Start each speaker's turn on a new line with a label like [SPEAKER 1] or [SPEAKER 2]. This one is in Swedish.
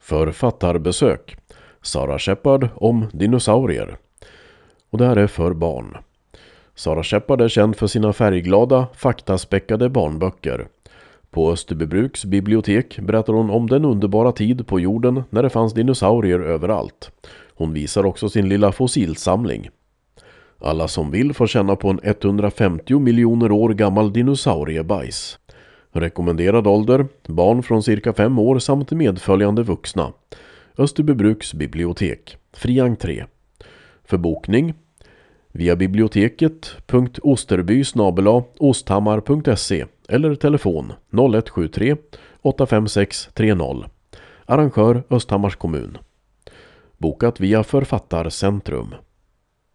[SPEAKER 1] Författarbesök. Sara Shepard om dinosaurier. Och det här är för barn. Sara Shepard är känd för sina färgglada, faktaspäckade barnböcker. På Österbybruks bibliotek berättar hon om den underbara tid på jorden när det fanns dinosaurier överallt. Hon visar också sin lilla fossilsamling. Alla som vill får känna på en 150 miljoner år gammal dinosauriebajs. Rekommenderad ålder, barn från cirka 5 år samt medföljande vuxna. Österbybruks bibliotek. Fri entré. För bokning via biblioteket.osterby@osthammar.se eller telefon 0173 856 30. Arrangör Östhammars kommun. Bokat via Författarcentrum.